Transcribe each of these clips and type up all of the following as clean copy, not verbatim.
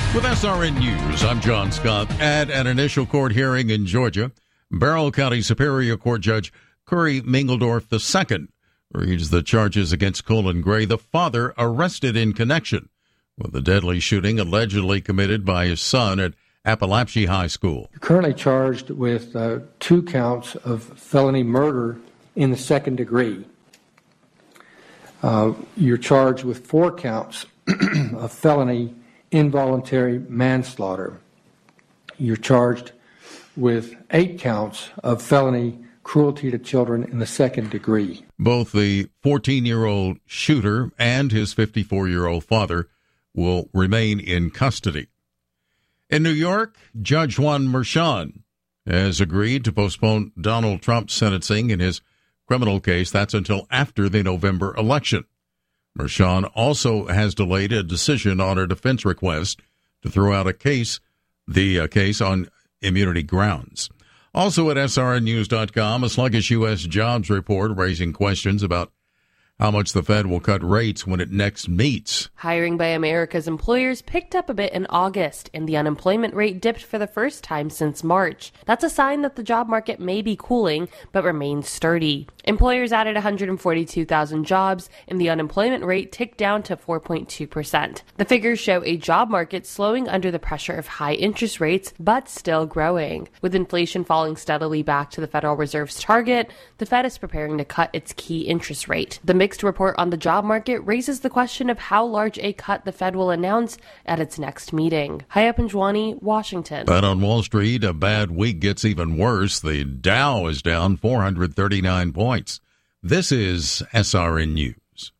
With SRN News, I'm John Scott. At an initial court hearing in Georgia, Barrow County Superior Court Judge Curry Mingledorf II reads the charges against Colin Gray, the father arrested in connection with the deadly shooting allegedly committed by his son at Appalachia High School. You're currently charged with 2 counts of felony murder in the second degree. You're charged with 4 counts of felony involuntary manslaughter. You're charged with 8 counts of felony cruelty to children in the second degree. Both the 14-year-old shooter and his 54-year-old father will remain in custody. In New York, Judge Juan Merchan has agreed to postpone Donald Trump's sentencing in his criminal case. That's until after the November election. Merchan also has delayed a decision on a defense request to throw out the case on immunity grounds. Also at srnnews.com, a sluggish U.S. jobs report raising questions about how much the Fed will cut rates when it next meets. Hiring by America's employers picked up a bit in August, and the unemployment rate dipped for the first time since March. That's a sign that the job market may be cooling, but remains sturdy. Employers added 142,000 jobs, and the unemployment rate ticked down to 4.2%. The figures show a job market slowing under the pressure of high interest rates, but still growing. With inflation falling steadily back to the Federal Reserve's target, the Fed is preparing to cut its key interest rate. The mixed report on the job market raises the question of how large a cut the Fed will announce at its next meeting. Hayya Panjwani, Washington. But on Wall Street, a bad week gets even worse. The Dow is down 439 points. This is SRN News.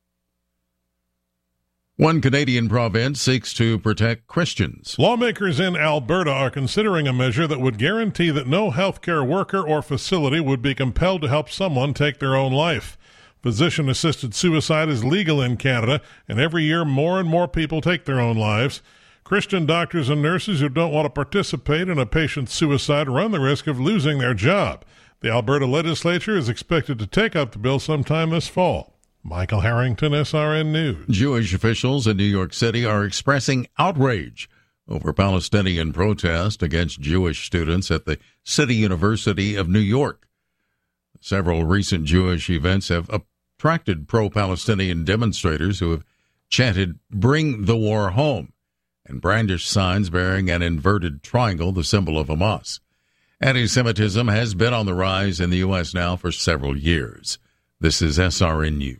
One Canadian province seeks to protect Christians. Lawmakers in Alberta are considering a measure that would guarantee that no healthcare worker or facility would be compelled to help someone take their own life. Physician-assisted suicide is legal in Canada, and every year more and more people take their own lives. Christian doctors and nurses who don't want to participate in a patient's suicide run the risk of losing their job. The Alberta legislature is expected to take up the bill sometime this fall. Michael Harrington, SRN News. Jewish officials in New York City are expressing outrage over Palestinian protest against Jewish students at the City University of New York. Several recent Jewish events have attracted pro-Palestinian demonstrators who have chanted, "Bring the war home," and brandished signs bearing an inverted triangle, the symbol of Hamas. Anti-Semitism has been on the rise in the U.S. now for several years. This is SRN News.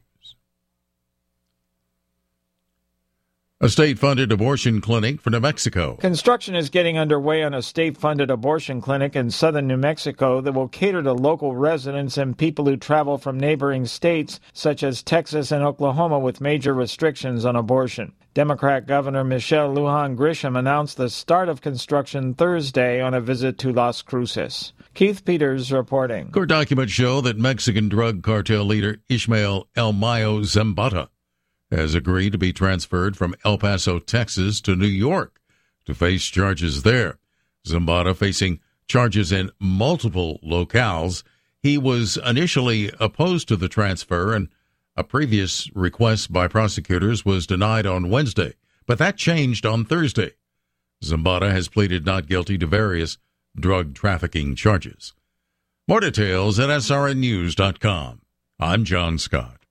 A state-funded abortion clinic for New Mexico. Construction is getting underway on a state-funded abortion clinic in southern New Mexico that will cater to local residents and people who travel from neighboring states, such as Texas and Oklahoma, with major restrictions on abortion. Democrat Governor Michelle Lujan Grisham announced the start of construction Thursday on a visit to Las Cruces. Keith Peters reporting. Court documents show that Mexican drug cartel leader Ishmael El Mayo Zambada has agreed to be transferred from El Paso, Texas to New York to face charges there. Zambada facing charges in multiple locales. He was initially opposed to the transfer, and a previous request by prosecutors was denied on Wednesday, but that changed on Thursday. Zambada has pleaded not guilty to various drug trafficking charges. More details at srnnews.com. I'm John Scott.